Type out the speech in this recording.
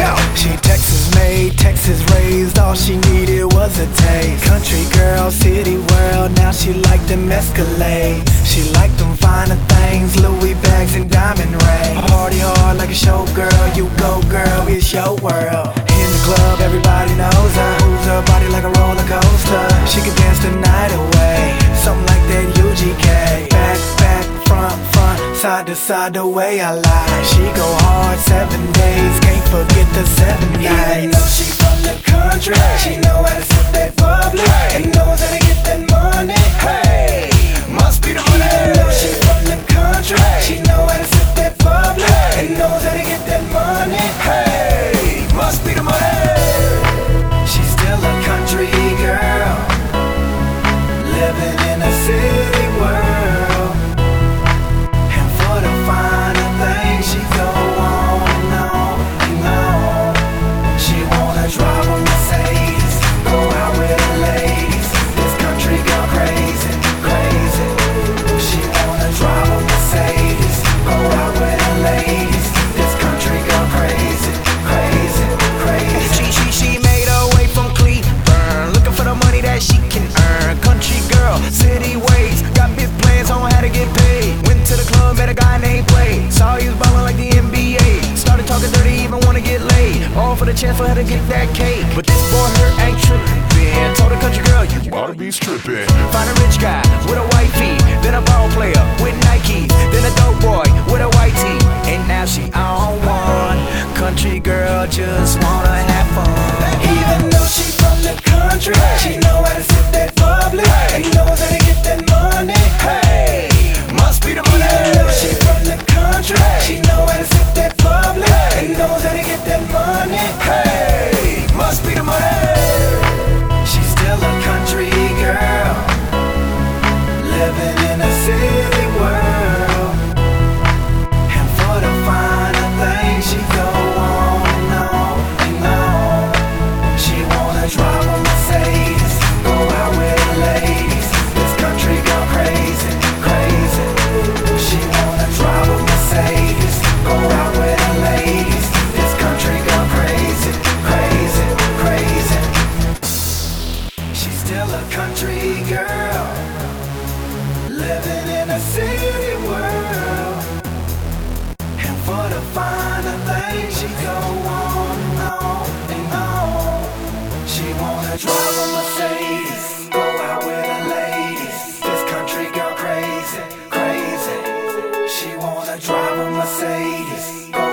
She Texas made, Texas raised, all she needed was a taste. Country girl, city world, now she like them Escalade. She like them finer things, Louis bags and diamond rings. Party hard like a showgirl, you go girl, it's your world. In the club, everybody knows her, moves her body like a roller coaster. She can dance the night away, something like that UGK. Back, back, front, front, side to side, the way I like. She go hard 7 days, can't forget the 7 nights. Even though she from the country, she know how to sip that bubbly and knows how to get that money. Hey, must be the money. Even though she from the country, she know how to sip that bubbly and knows how to get that money. Hey, must be the money. She's still a country girl, living in a city world. And for the finer things, she go on and on and on. She wanna drive a Mercedes, go out with the ladies. This country girl crazy, crazy. She wanna drive a Mercedes, go out with the ladies. This country girl crazy, crazy, crazy. She made her way from Cleveland, looking for the money that she can earn. Country girl, city ways, got big plans on how to get paid. Went to the club, met a guy named Play. Saw he was ballin' like the NBA. Started talking dirty, even wanna get laid. All for the chance for her to get that cake. But this boy her ain't trippin'. Told the country girl, you oughta be strippin'. Find a rich guy with a white fee, then a ball player with Nikes, then a dope boy with a white tee. And now she on one. Country girl just wanna have fun. Even though she from the country, she know how to sip that bubbly and knows how to get that money. Hey, must be the money. Even though she from the country, she know how to sip that bubbly and knows how to get that money. Hey, must be the money. She's still a country girl, living in a city world. And for the finer things, she go on and on and on. She wanna drive a Mercedes, go out with the ladies. This country girl crazy, crazy. She wanna drive a Mercedes, go out with the ladies. This country girl crazy, crazy, crazy. She's still a country girl, living in a city world. And for the finer things, she go on and on and on. She wanna drive a Mercedes, go out with the ladies. This country girl crazy, crazy. She wanna drive a Mercedes, go